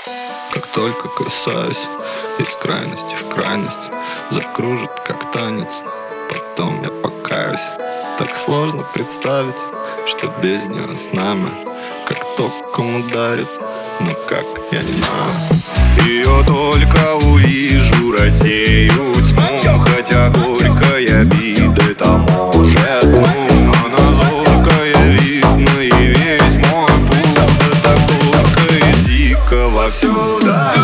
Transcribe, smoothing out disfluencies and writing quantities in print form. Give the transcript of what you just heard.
Как только касаюсь, из крайности в крайность закружит, как танец, потом я покаюсь. Так сложно представить, что без нее с нами как током ударит, но как, я не знаю. Ее только увижу, рассею тьму, хотя горькой обиды там может, она зоркая, видно, и весь мой путь, да так только и дико вовсю, да.